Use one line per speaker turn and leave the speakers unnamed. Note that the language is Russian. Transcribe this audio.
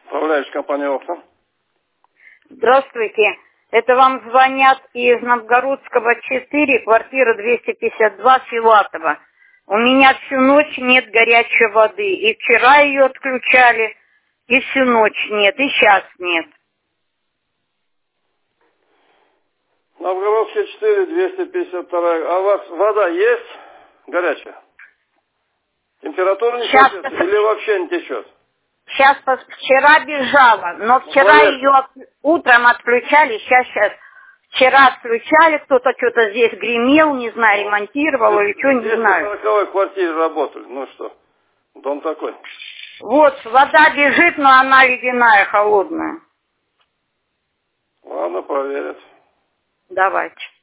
Управляющая компания «Окна».
Здравствуйте. Это вам звонят из Новгородского 4, квартира 252, Филатова. У меня всю ночь нет горячей воды. И вчера ее отключали, и всю ночь нет, и сейчас нет.
Новгородская 4, 252. А у вас вода есть горячая? Температура не
Сейчас,
соответствует или вообще не течет?
сейчас вчера бежала, но вчера ее утром отключали, сейчас. Вчера отключали, кто-то что-то здесь гремел, не знаю, ремонтировал или что, не знаю.
В 240-й квартире работали, ну что, дом такой.
Вот, вода бежит, но она ледяная, холодная.
Ладно, проверят.
Давайте.